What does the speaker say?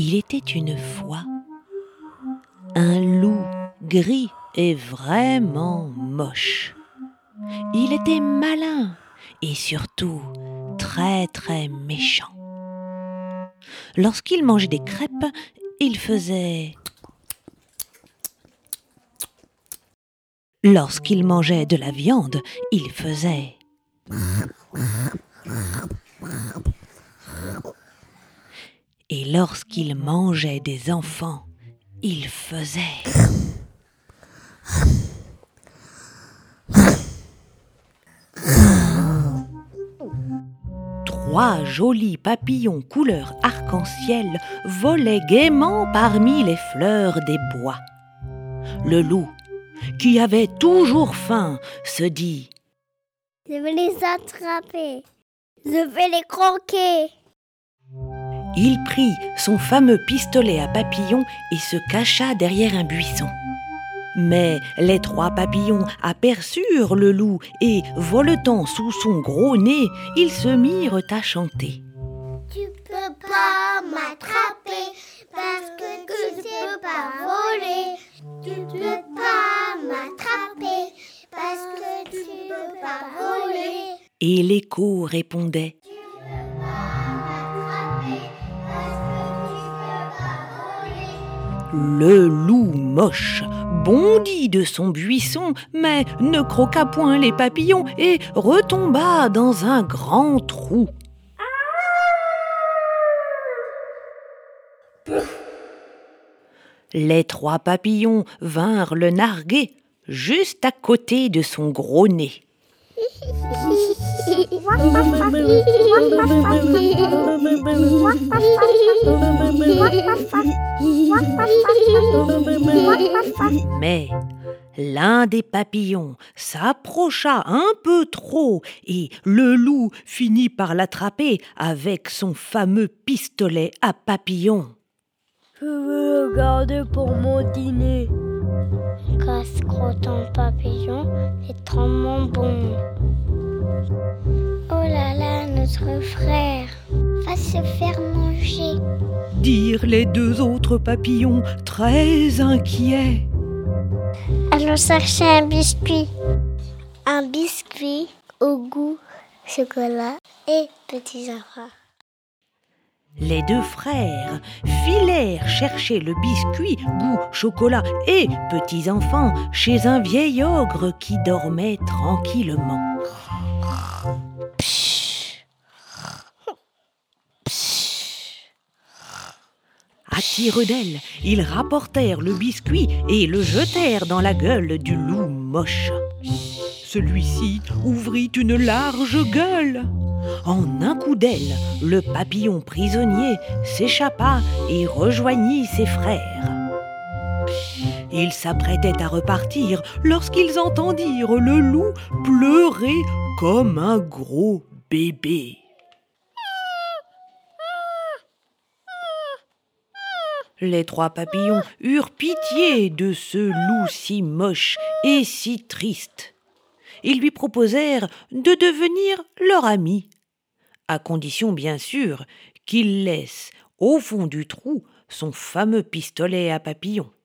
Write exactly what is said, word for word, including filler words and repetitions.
Il était une fois un loup gris et vraiment moche. Il était malin et surtout très très méchant. Lorsqu'il mangeait des crêpes, il faisait... Lorsqu'il mangeait de la viande, il faisait... Et lorsqu'il mangeait des enfants, il faisait... Trois jolis papillons couleur arc-en-ciel volaient gaiement parmi les fleurs des bois. Le loup, qui avait toujours faim, se dit « Je vais les attraper, je vais les croquer !» Il prit son fameux pistolet à papillons et se cacha derrière un buisson. Mais les trois papillons aperçurent le loup et, voletant sous son gros nez, ils se mirent à chanter. Tu peux pas m'attraper parce que tu ne peux pas voler. Tu peux pas m'attraper parce que tu ne peux pas voler. Et l'écho répondait. Tu peux pas m'attraper parce que tu peux pas voler. Le loup moche bondit de son buisson, mais ne croqua point les papillons et retomba dans un grand trou. Les trois papillons vinrent le narguer juste à côté de son gros nez. Mais l'un des papillons s'approcha un peu trop et le loup finit par l'attraper avec son fameux pistolet à papillons. Je veux le garder pour mon dîner. Casse-croûte papillon est trop bon. Oh là là, notre frère va se faire manger, dirent les deux autres papillons très inquiets. Allons chercher un biscuit. Un biscuit au goût chocolat et petits enfants. Les deux frères filèrent chercher le biscuit goût chocolat et petits enfants chez un vieil ogre qui dormait tranquillement. À tire-d'aile, ils rapportèrent le biscuit et le jetèrent dans la gueule du loup moche. Celui-ci ouvrit une large gueule. En un coup d'aile, le papillon prisonnier s'échappa et rejoignit ses frères. Ils s'apprêtaient à repartir lorsqu'ils entendirent le loup pleurer comme un gros bébé. Les trois papillons eurent pitié de ce loup si moche et si triste. Ils lui proposèrent de devenir leur ami, à condition bien sûr qu'il laisse au fond du trou son fameux pistolet à papillons.